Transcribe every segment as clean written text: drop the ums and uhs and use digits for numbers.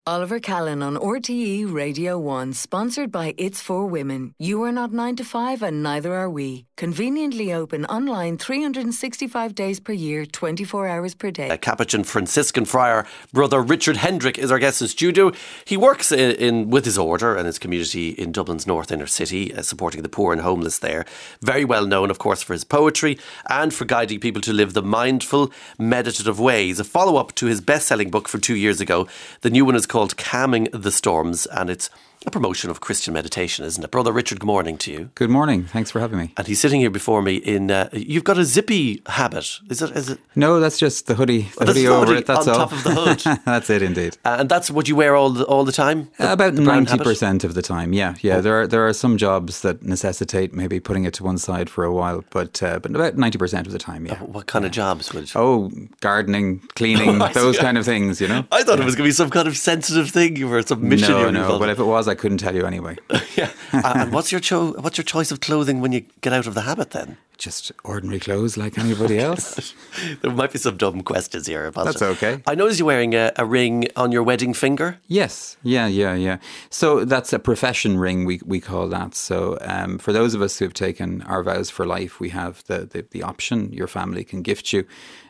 Oliver Callan on RTE Radio 1, sponsored by It's For Women. You are not 9 to 5 and neither are we. Conveniently open online 365 days per year, 24 hours per day. Capuchin Franciscan friar Brother Richard Hendrick is our guest in studio. He works with his order and his community in Dublin's north inner city, supporting the poor and homeless there. Very well known, of course, for his poetry and for guiding people to live the mindful, meditative way. He's a follow-up to his best-selling book from 2 years ago. The new one is called Calming the Storms, and it's a promotion of Christian meditation, isn't it? Brother Richard, good morning to you. Good morning. Thanks for having me. And he's sitting here before me in... you've got a zippy habit. Is it? No, that's just the hoodie. The hoodie over it, that's on all. top of the hood. That's it, indeed. And that's what you wear all the time? About 90% of the time, yeah. Oh. There are some jobs that necessitate maybe putting it to one side for a while, but about 90% of the time, yeah. What kind of jobs would... Oh, gardening, cleaning, those kind of things, you know? I thought it was going to be some kind of sensitive thing or some mission. No, but if it was, I couldn't tell you anyway. Yeah. And what's your choice of clothing when you get out of the habit then? Just ordinary clothes like anybody else. There might be some dumb questions here. That's okay. I noticed you're wearing a ring on your wedding finger. Yes. Yeah. So that's a profession ring, we call that. So for those of us who have taken our vows for life, we have the option. Your family can gift you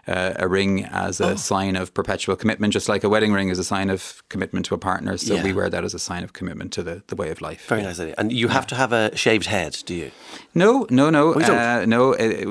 a ring as a sign of perpetual commitment, just like a wedding ring is a sign of commitment to a partner. So we wear that as a sign of commitment to the way of life. Very nice idea. And you have to have a shaved head, do you? No. No.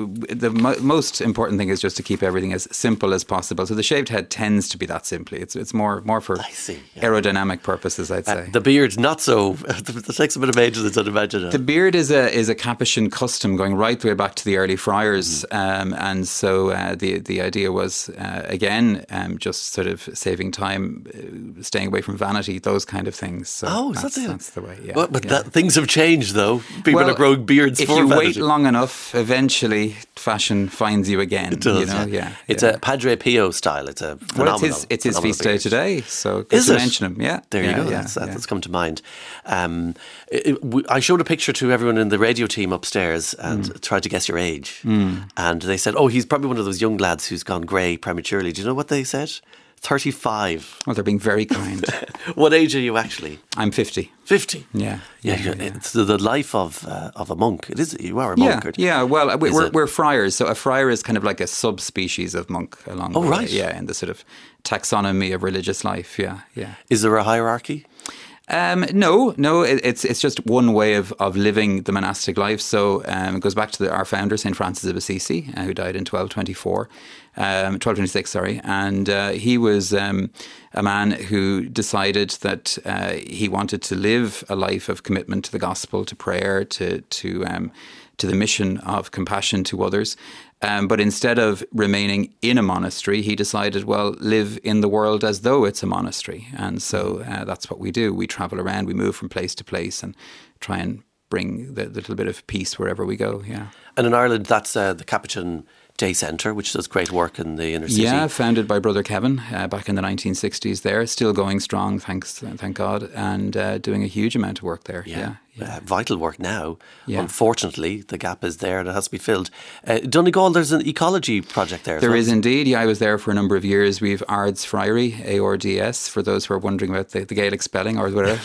The most important thing is just to keep everything as simple as possible. So the shaved head tends to be that simply. It's more for aerodynamic purposes, I'd say. The beard, not so. That takes a bit of ages, I'd imagine. The beard is a Capuchin custom going right the way back to the early friars, and so the idea was again just sort of saving time, staying away from vanity, those kind of things. So that's the way. Yeah, but things have changed though. People are growing beards for vanity. If you wait long enough, eventually fashion finds you again. It does, you know? It's a Padre Pio style. It's a phenomenal. It's his feast day today, so good to mention him. Yeah, there you go. That's come to mind. I showed a picture to everyone in the radio team upstairs and tried to guess your age, and they said, "Oh, he's probably one of those young lads who's gone grey prematurely." Do you know what they said? 35. Well, they're being very kind. What age are you actually? I'm 50. 50? Yeah. It's the life of a monk. It is. You are a monk. Yeah. Well, we're friars. So a friar is kind of like a subspecies of monk along the way. Right. Yeah, in the sort of taxonomy of religious life. Yeah. Is there a hierarchy? No. It's just one way of living the monastic life. So it goes back to our founder, St. Francis of Assisi, who died in 1226, and he was a man who decided that he wanted to live a life of commitment to the gospel, to prayer, to the mission of compassion to others. But instead of remaining in a monastery, he decided, live in the world as though it's a monastery. And so that's what we do. We travel around, we move from place to place and try and bring the little bit of peace wherever we go, yeah. And in Ireland, that's the Capuchin Day Centre, which does great work in the inner city. Yeah, founded by Brother Kevin back in the 1960s there. Still going strong, thank God, and doing a huge amount of work there. Yeah. Vital work now. Yeah. Unfortunately, the gap is there and it has to be filled. Donegal, there's an ecology project there. There is indeed. Yeah, I was there for a number of years. We've Ards Friary, ARDS, for those who are wondering about the Gaelic spelling or whatever.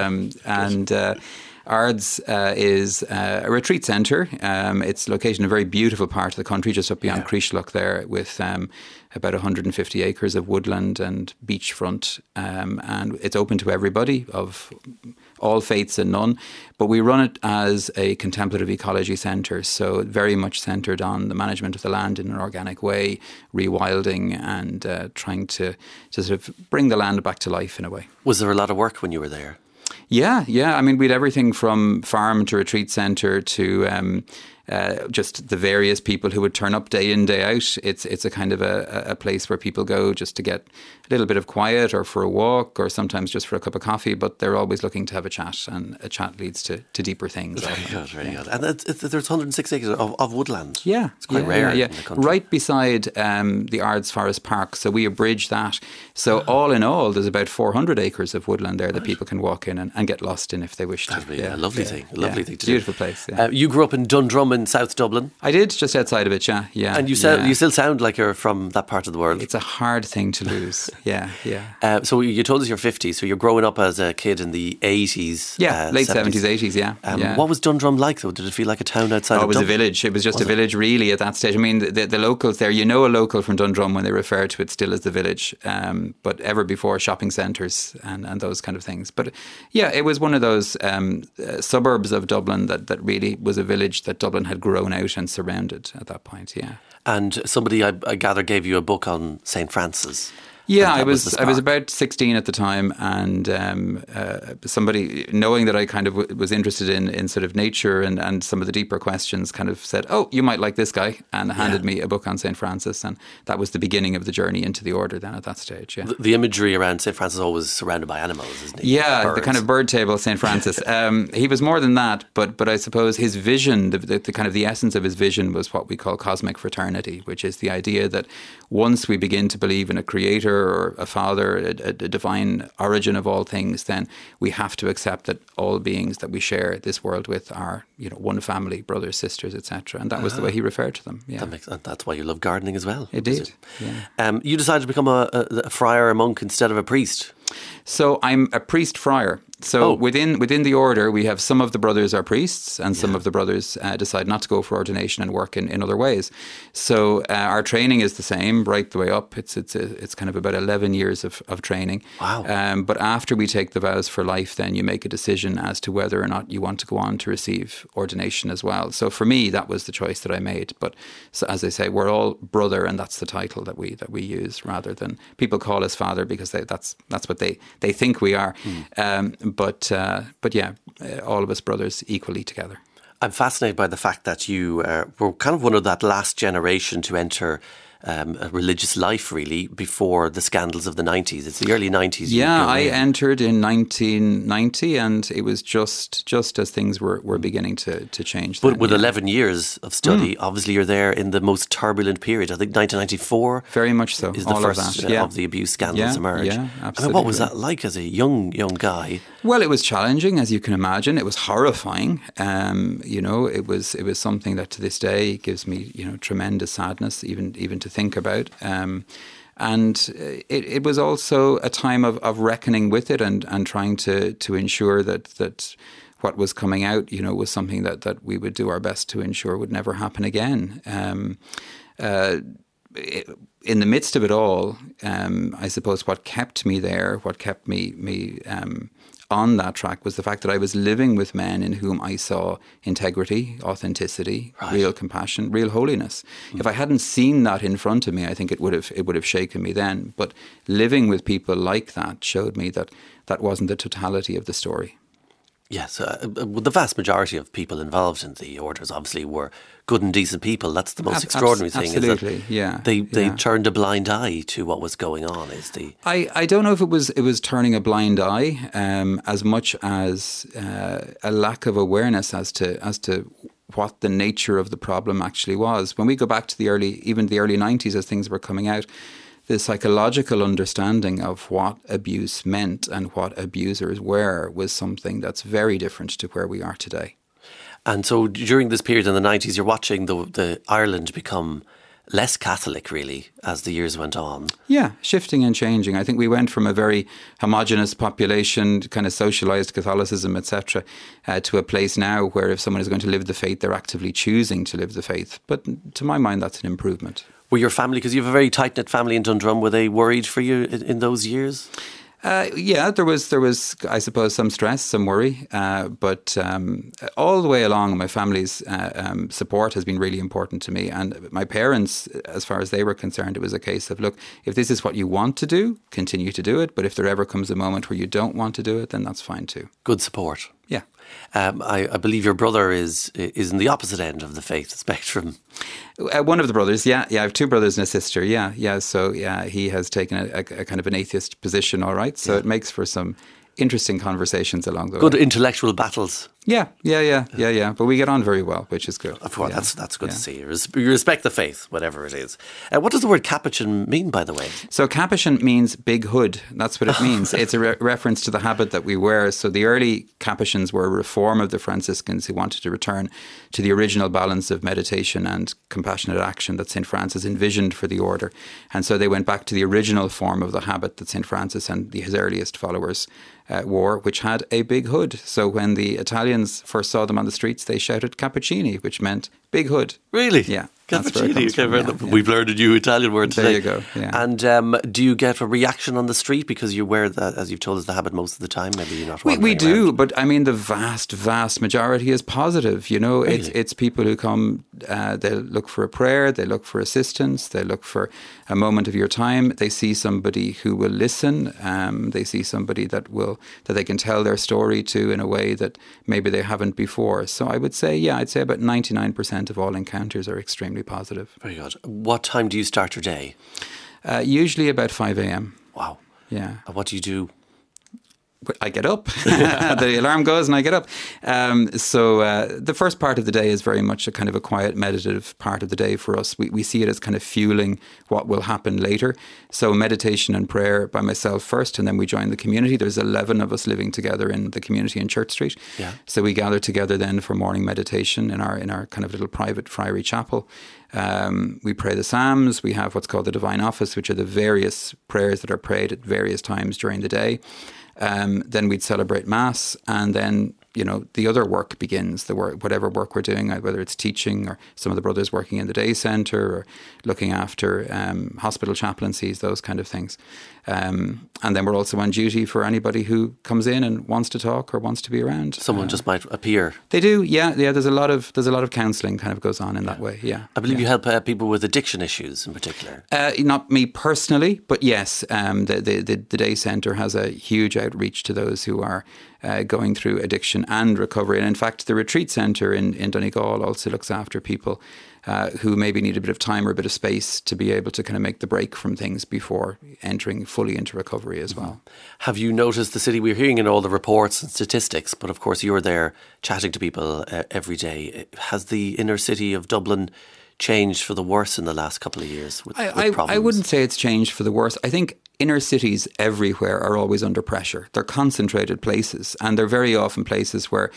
Ards is a retreat centre. It's located in a very beautiful part of the country, just up beyond Creeshlock there, with about 150 acres of woodland and beachfront. And it's open to everybody of all faiths and none. But we run it as a contemplative ecology centre, so very much centred on the management of the land in an organic way, rewilding and trying to sort of bring the land back to life in a way. Was there a lot of work when you were there? Yeah. I mean, we had everything from farm to retreat centre to just the various people who would turn up day in, day out. It's a kind of a place where people go just to get a little bit of quiet or for a walk or sometimes just for a cup of coffee, but they're always looking to have a chat, and a chat leads to deeper things. Very good. And there's 106 acres of woodland. Yeah. It's quite rare in the country. Right beside the Ards Forest Park, so we abridge that. So all in all, there's about 400 acres of woodland there that people can walk in and get lost in if they wish to. That'd be a lovely thing. A lovely thing to do. Beautiful place. Yeah. You grew up in Dundrum in South Dublin. I did, just outside of it, yeah. And you still sound like you're from that part of the world. It's a hard thing to lose, yeah. So you told us you're 50, so you're growing up as a kid in the 80s. Yeah, late 70s, 80s, yeah. What was Dundrum like, though? Did it feel like a town outside of Dublin? It was a village. It was just a village, really, at that stage. I mean, the locals there, you know a local from Dundrum when they refer to it still as the village, but ever before shopping centres and those kind of things. But yeah, it was one of those suburbs of Dublin that really was a village that Dublin had grown out and surrounded at that point, yeah. And somebody, I gather, gave you a book on St. Francis. Yeah, I was about 16 at the time, and somebody, knowing that I kind of was interested in sort of nature and some of the deeper questions, kind of said, "Oh, you might like this guy," and handed me a book on St. Francis, and that was the beginning of the journey into the order. Then at that stage, yeah. The imagery around St. Francis is always surrounded by animals, isn't it? Yeah, birds. The kind of bird table of St. Francis. He was more than that, but I suppose his vision, the kind of the essence of his vision, was what we call cosmic fraternity, which is the idea that once we begin to believe in a creator or a father, a divine origin of all things, then we have to accept that all beings that we share this world with are, one family, brothers, sisters, etc. And that was the way he referred to them. Yeah, that's why you love gardening as well. It did. Yeah. You decided to become a friar or a monk instead of a priest. So I'm a priest friar. So within the order, we have some of the brothers are priests, and some of the brothers decide not to go for ordination and work in other ways. So our training is the same right the way up. It's kind of about 11 years of training. Wow. But after we take the vows for life, then you make a decision as to whether or not you want to go on to receive ordination as well. So for me, that was the choice that I made. But so, as I say, we're all brother, and that's the title that we use, rather than people call us father because that's what they think we are. But yeah, all of us brothers equally together. I'm fascinated by the fact that you were kind of one of that last generation to enter a religious life, really, before the scandals of the 90s. It's the early 90s. Yeah, I entered in 1990, and it was just as things were beginning to change. But with 11 years of study, obviously you're there in the most turbulent period. I think 1994 very much so is the first of the abuse scandals emerge. Yeah, absolutely. I mean, what was that like as a young guy? Well, it was challenging, as you can imagine. It was horrifying. It was something that to this day gives me tremendous sadness, even to think about. And it was also a time of reckoning with it and trying to ensure that what was coming out, was something that we would do our best to ensure would never happen again. In the midst of it all, I suppose what kept me there, what kept me on that track, was the fact that I was living with men in whom I saw integrity, authenticity, real compassion, real holiness. If I hadn't seen that in front of me, I think it would have shaken me then. But living with people like that showed me that wasn't the totality of the story. Yes, the vast majority of people involved in the orders obviously were good and decent people. That's the most extraordinary thing. Absolutely, is that they turned a blind eye to what was going on. I don't know if it was turning a blind eye as much as a lack of awareness as to what the nature of the problem actually was. When we go back to the early 90s, as things were coming out, the psychological understanding of what abuse meant and what abusers were was something that's very different to where we are today. And so during this period in the 90s, you're watching the Ireland become less Catholic, really, as the years went on. Yeah, shifting and changing. I think we went from a very homogenous population, kind of socialised Catholicism, etc., to a place now where if someone is going to live the faith, they're actively choosing to live the faith. But to my mind, that's an improvement. Were your family, because you have a very tight-knit family in Dundrum, were they worried for you in those years? Yeah, there was, I suppose, some stress, some worry, but all the way along, my family's support has been really important to me. And my parents, as far as they were concerned, it was a case of, look, if this is what you want to do, continue to do it. But if there ever comes a moment where you don't want to do it, then that's fine too. Good support. Yeah. I believe your brother is in the opposite end of the faith spectrum. One of the brothers, yeah. I have two brothers and a sister, yeah. So, yeah, he has taken a kind of an atheist position, all right. So it makes for some interesting conversations along the way. Good intellectual battles. Yeah. But we get on very well, which is good. Of course, that's good to see. You respect the faith, whatever it is. What does the word Capuchin mean, by the way? So Capuchin means big hood. That's what it means. It's a reference to the habit that we wear. So the early Capuchins were a reform of the Franciscans who wanted to return to the original balance of meditation and compassionate action that St. Francis envisioned for the order. And so they went back to the original form of the habit that St. Francis and his earliest followers wore, which had a big hood. So when the Italians first saw them on the streets, they shouted Cappuccini, which meant big hood. Really? Yeah. Cappuccini. We've learned a new Italian word today. There you go. Yeah. And do you get a reaction on the street because you wear that, as you've told us, the habit most of the time? Maybe you're not. We do, but I mean, the vast majority is positive. Really? It's people who come. They look for a prayer. They look for assistance. They look for a moment of your time. They see somebody who will listen. They see somebody that they can tell their story to in a way that maybe they haven't before. So I would say, I'd say about 99% of all encounters are extremely positive. Very good. What time do you start your day? Usually about 5 a.m. Wow. Yeah. And what do you do? I get up. The alarm goes and I get up. So the first part of the day is very much a kind of a quiet, meditative part of the day for us. We see it as kind of fueling what will happen later. So meditation and prayer by myself first, and then we join the community. There's 11 of us living together in the community in Church Street. Yeah. So we gather together then for morning meditation in our kind of little private friary chapel. We pray the Psalms. We have what's called the Divine Office, which are the various prayers that are prayed at various times during the day. Then we'd celebrate Mass, and then, the other work begins, whatever work we're doing, whether it's teaching or some of the brothers working in the day centre or looking after hospital chaplaincies, those kind of things. And then we're also on duty for anybody who comes in and wants to talk or wants to be around. Someone just might appear. They do, yeah. There's a lot of counselling kind of goes on in that way. Yeah, I believe you help people with addiction issues in particular. Not me personally, but yes, the day centre has a huge outreach to those who are going through addiction and recovery. And in fact, the retreat centre in Donegal also looks after people who maybe need a bit of time or a bit of space to be able to kind of make the break from things before entering fully into recovery as well. Have you noticed the city? We're hearing in all the reports and statistics, but of course you're there chatting to people every day. Has the inner city of Dublin changed for the worse in the last couple of years with problems? I wouldn't say it's changed for the worse. I think inner cities everywhere are always under pressure. They're concentrated places, and they're very often places where,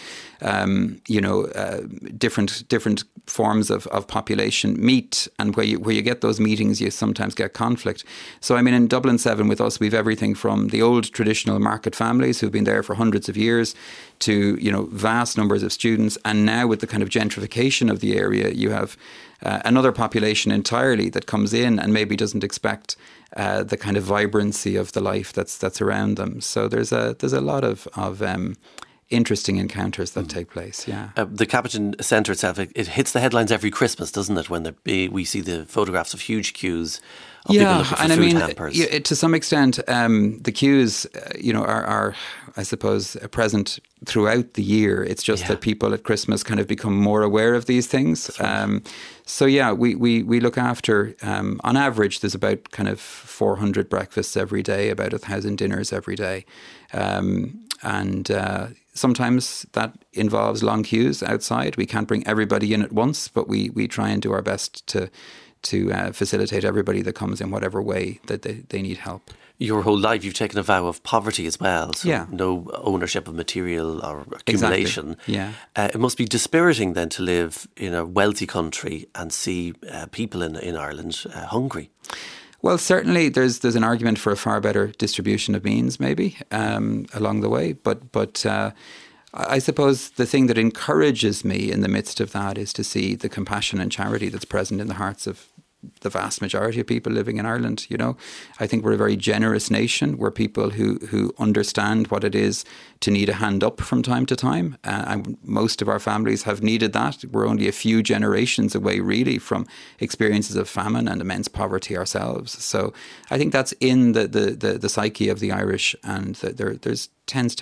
different forms of population meet, and where you get those meetings, you sometimes get conflict. So, I mean, in Dublin 7 with us, we've everything from the old traditional market families who've been there for hundreds of years to, vast numbers of students. And now with the kind of gentrification of the area, you have another population entirely that comes in and maybe doesn't expect the kind of vibrancy of the life that's around them. So there's a lot of interesting encounters that take place. Yeah, the Capuchin Centre itself, it hits the headlines every Christmas, doesn't it? When we see the photographs of huge queues of people looking for food hampers. To some extent, the queues, are I suppose present throughout the year. It's just that people at Christmas kind of become more aware of these things. Right. So we look after, on average, there's about kind of 400 breakfasts every day, about 1,000 dinners every day. And sometimes that involves long queues outside. We can't bring everybody in at once, but we try and do our best to facilitate everybody that comes in whatever way that they need help. Your whole life you've taken a vow of poverty as well, so no ownership of material or accumulation. Exactly. Yeah. It must be dispiriting then to live in a wealthy country and see people in Ireland hungry. Well, certainly there's an argument for a far better distribution of means maybe along the way, but I suppose the thing that encourages me in the midst of that is to see the compassion and charity that's present in the hearts of the vast majority of people living in Ireland. I think we're a very generous nation. We're people who understand what it is to need a hand up from time to time. And most of our families have needed that. We're only a few generations away, really, from experiences of famine and immense poverty ourselves. So I think that's in the psyche of the Irish, and there's tends to be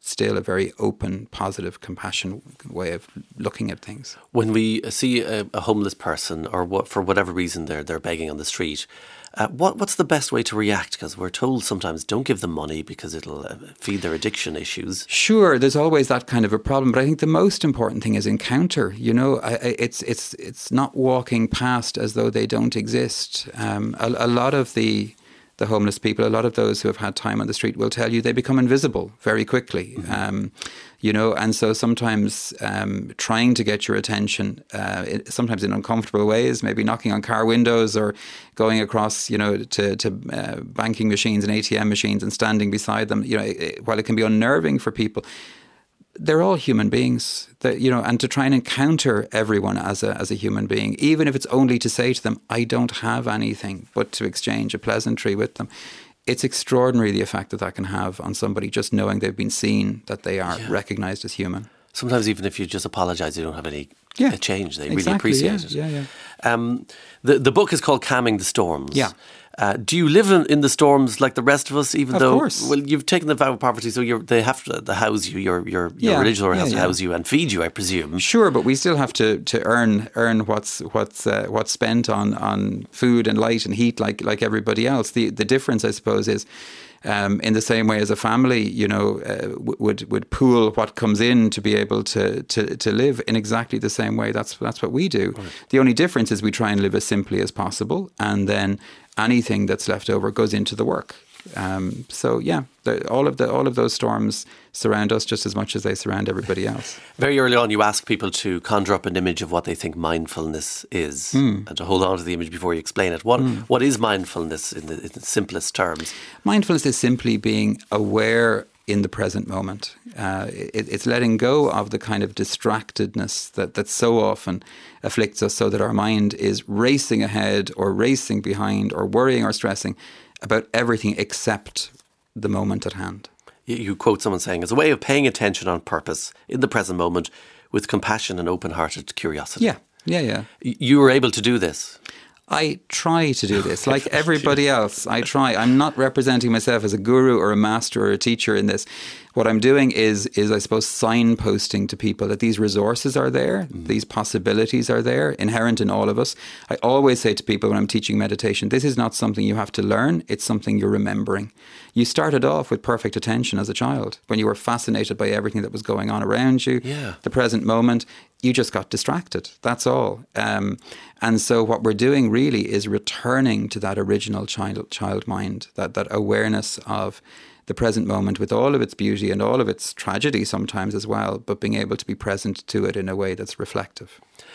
still a very open, positive, compassionate way of looking at things. When we see a homeless person, or for whatever reason they're begging on the street, what's the best way to react? Because we're told sometimes don't give them money because it'll feed their addiction issues. Sure, there's always that kind of a problem, but I think the most important thing is encounter. You know, it's not walking past as though they don't exist. A lot of the homeless people, a lot of those who have had time on the street will tell you they become invisible very quickly. Mm-hmm. You know, and so sometimes trying to get your attention, sometimes in uncomfortable ways, maybe knocking on car windows or going across, you know, to banking machines and ATM machines and standing beside them, you know, while it can be unnerving for people, they're all human beings, you know, and to try and encounter everyone as a human being, even if it's only to say to them, I don't have anything, but to exchange a pleasantry with them. It's extraordinary the effect that can have on somebody, just knowing they've been seen, that they are recognised as human. Sometimes even if you just apologise, you don't have any change. They really appreciate it. Yeah. The book is called Calming the Storms. Yeah. Do you live in the storms like the rest of us? Even though, of course. Well, you've taken the vow of poverty, so they have to house you. Your religious order has to house you and feed you, I presume. Sure, but we still have to earn what's spent on food and light and heat, like everybody else. The difference, I suppose, is in the same way as a family, you know, would pool what comes in to be able to live in exactly the same way. That's what we do. Right. The only difference is we try and live as simply as possible, and then anything that's left over goes into the work. All of those storms surround us just as much as they surround everybody else. Very early on, you ask people to conjure up an image of what they think mindfulness is, and to hold on to the image before you explain it. What is mindfulness in the simplest terms? Mindfulness is simply being aware in the present moment. It's letting go of the kind of distractedness that so often afflicts us, so that our mind is racing ahead or racing behind or worrying or stressing about everything except the moment at hand. You quote someone saying, "As a way of paying attention on purpose in the present moment with compassion and open-hearted curiosity." Yeah. You were able to do this? I try to do this, like everybody else. I try. I'm not representing myself as a guru or a master or a teacher in this. What I'm doing is I suppose, signposting to people that these resources are there, these possibilities are there, inherent in all of us. I always say to people when I'm teaching meditation, this is not something you have to learn, it's something you're remembering. You started off with perfect attention as a child, when you were fascinated by everything that was going on around you, the present moment. You just got distracted, that's all. And so what we're doing really is returning to that original child mind, that awareness of the present moment with all of its beauty and all of its tragedy sometimes as well, but being able to be present to it in a way that's reflective.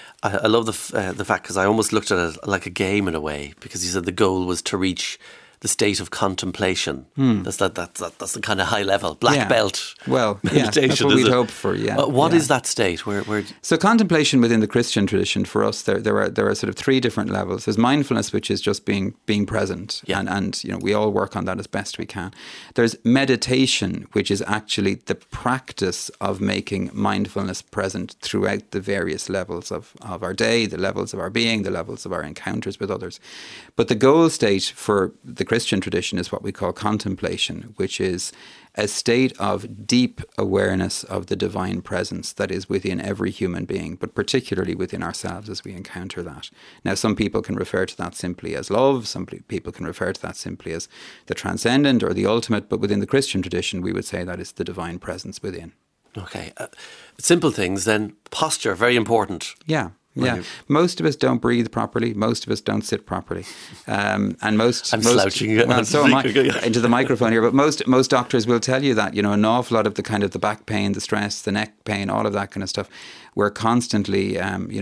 I love the fact, because I almost looked at it like a game in a way, because you said the goal was to reach the state of contemplation. That's the kind of high level black belt. Well, meditation. That's what we'd hope for. What is that state? Where? So contemplation within the Christian tradition, for us, there are sort of three different levels. There's mindfulness, which is just being present, and you know, we all work on that as best we can. There's meditation, which is actually the practice of making mindfulness present throughout the various levels of our day, the levels of our being, the levels of our encounters with others. But the goal state for the Christian tradition is what we call contemplation, which is a state of deep awareness of the divine presence that is within every human being, but particularly within ourselves as we encounter that. Now, some people can refer to that simply as love, some people can refer to that simply as the transcendent or the ultimate, but within the Christian tradition, we would say that is the divine presence within. Okay. Simple things then. Posture, very important. Yeah. Most of us don't breathe properly. Most of us don't sit properly, and most. I'm slouching. Well, so am I into the microphone here. But most doctors will tell you that, you know, an awful lot of the kind of the back pain, the stress, the neck pain, all of that kind of stuff, we're constantly,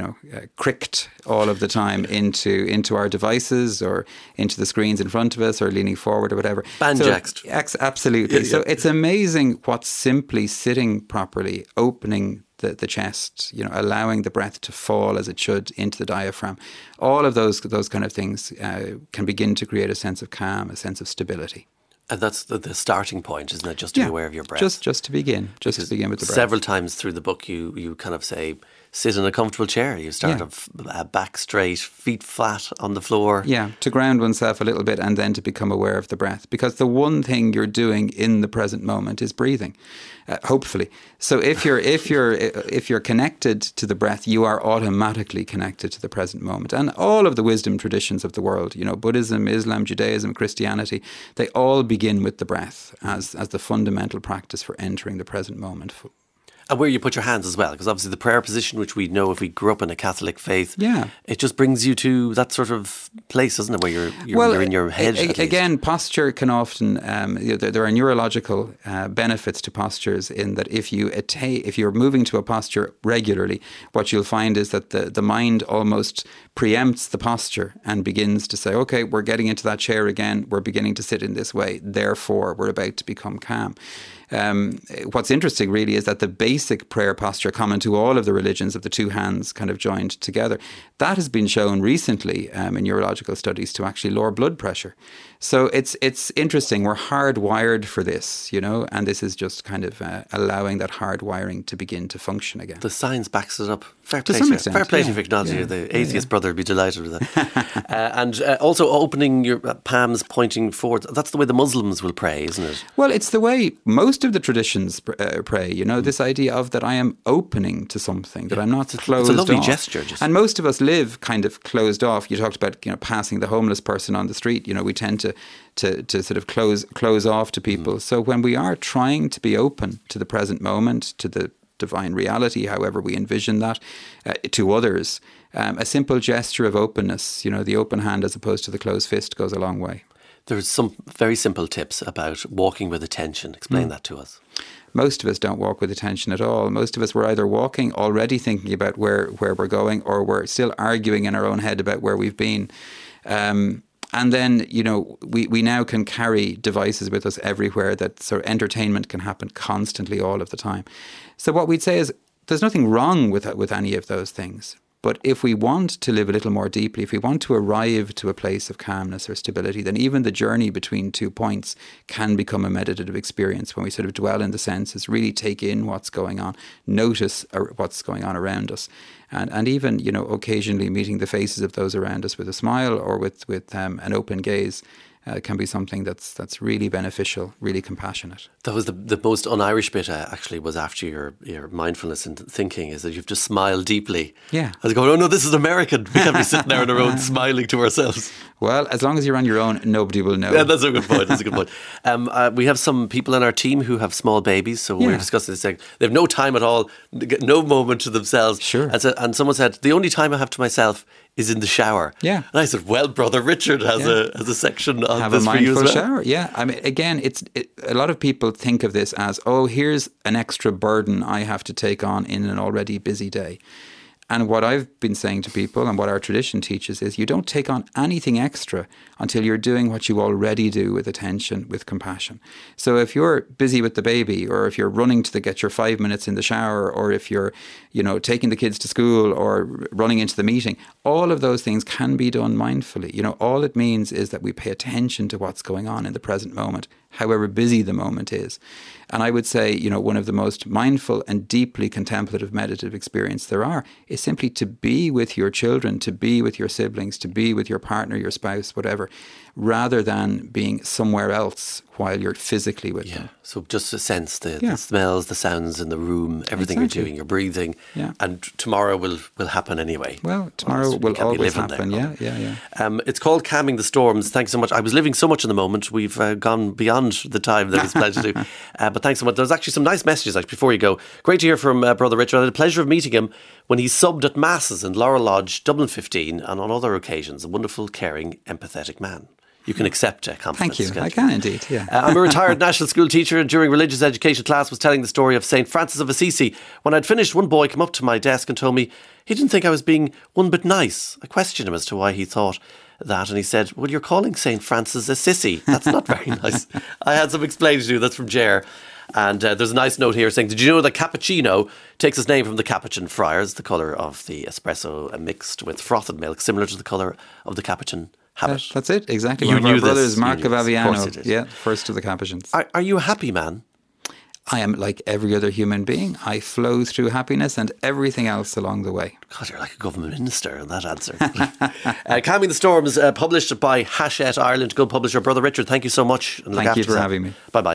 cricked all of the time into our devices or into the screens in front of us or leaning forward or whatever. Banjaxed. Absolutely. Yeah. So it's amazing what simply sitting properly, opening the chest, you know, allowing the breath to fall as it should into the diaphragm. All of those kind of things can begin to create a sense of calm, a sense of stability. And that's the starting point, isn't it? Just to be aware of your breath. Just to begin with the breath. Several times through the book, you kind of say, sit in a comfortable chair. You start back straight, feet flat on the floor. Yeah, to ground oneself a little bit and then to become aware of the breath. Because the one thing you're doing in the present moment is breathing, hopefully. So if you're connected to the breath, you are automatically connected to the present moment. And all of the wisdom traditions of the world, Buddhism, Islam, Judaism, Christianity, they all begin with the breath as the fundamental practice for entering the present moment. And where you put your hands as well, because obviously the prayer position, which we know if we grew up in a Catholic faith, it just brings you to that sort of place, doesn't it, where you're in your head. Again, posture can often, there are neurological benefits to postures in that if you're moving to a posture regularly, what you'll find is that the mind almost preempts the posture and begins to say, okay, we're getting into that chair again, we're beginning to sit in this way, therefore we're about to become calm. What's interesting really is that the basic prayer posture common to all of the religions of the two hands kind of joined together, that has been shown recently in neurological studies to actually lower blood pressure. So it's interesting. We're hardwired for this, and this is just kind of allowing that hardwiring to begin to function again. The science backs it up. Fair to play some to extent. Fair play to technology. The atheist brother would be delighted with that. And also opening your palms, pointing forward. That's the way the Muslims will pray, isn't it? Well, it's the way most of the traditions pray. This idea of that I am opening to something, that I'm not closed off. It's a lovely gesture. And most of us live kind of closed off. You talked about passing the homeless person on the street. We tend to sort of close off to people. So when we are trying to be open to the present moment, to the divine reality, however we envision that, to others, a simple gesture of openness, the open hand as opposed to the closed fist, goes a long way. There's some very simple tips about walking with attention. Explain that to us. Most of us don't walk with attention at all. Most of us were either walking already thinking about where we're going, or we're still arguing in our own head about where we've been. And then, we now can carry devices with us everywhere that sort of entertainment can happen constantly all of the time. So what we'd say is there's nothing wrong with any of those things. But if we want to live a little more deeply, if we want to arrive to a place of calmness or stability, then even the journey between 2 points can become a meditative experience when we sort of dwell in the senses, really take in what's going on, notice what's going on around us. And even, occasionally meeting the faces of those around us with a smile or with an open gaze can be something that's really beneficial, really compassionate. That was the most un-Irish bit actually, was after your mindfulness and thinking, is that you've just smiled deeply. Yeah. I was going, oh no, this is American. We can't be sitting there on our own smiling to ourselves. Well, as long as you're on your own, nobody will know. Yeah, that's a good point. We have some people on our team who have small babies, so we're discussing this thing. They have no time at all, no moment to themselves. Sure. And someone said, the only time I have to myself is in the shower. Yeah. And I said, well, Brother Richard has a section on have this for you as well. Have a mindful shower. Yeah. I mean, again, a lot of people think of this as, oh, here's an extra burden I have to take on in an already busy day. And what I've been saying to people and what our tradition teaches is you don't take on anything extra until you're doing what you already do with attention, with compassion. So if you're busy with the baby, or if you're running to get your 5 minutes in the shower, or if you're, taking the kids to school or running into the meeting, all of those things can be done mindfully. All it means is that we pay attention to what's going on in the present moment, however busy the moment is. And I would say, one of the most mindful and deeply contemplative meditative experience there are is simply to be with your children, to be with your siblings, to be with your partner, your spouse, whatever, rather than being somewhere else while you're physically with them. So just to sense the smells, the sounds in the room, everything you're doing, you're breathing. Yeah. And tomorrow will happen anyway. Well, tomorrow will always happen. Yeah. It's called Calming the Storms. Thanks so much. I was living so much in the moment. We've gone beyond the time that he's planned to do. But thanks so much. There's actually some nice messages before you go. Great to hear from Brother Richard. I had the pleasure of meeting him when he subbed at Masses in Laurel Lodge, Dublin 15, and on other occasions. A wonderful, caring, empathetic man. You can accept compliments. Thank you. I can indeed, yeah. I'm a retired national school teacher, and during religious education class was telling the story of St. Francis of Assisi. When I'd finished, one boy came up to my desk and told me he didn't think I was being one bit nice. I questioned him as to why he thought that, and he said, well, you're calling St. Francis a sissy. That's not very nice. I had some explaining to do. That's from Ger. And there's a nice note here saying, did you know that cappuccino takes its name from the Capuchin friars, the colour of the espresso mixed with frothed milk, similar to the colour of the Capuchin habit. That's it, exactly. You One of knew our brothers, this. Mark of Aviano, Of course you did. first of the Capuchins. Are you a happy man? I am like every other human being. I flow through happiness and everything else along the way. God, you're like a government minister in that answer. Calming the Storms, published by Hachette Ireland. Good publisher. Brother Richard, thank you so much. Thank you for having me. Bye-bye.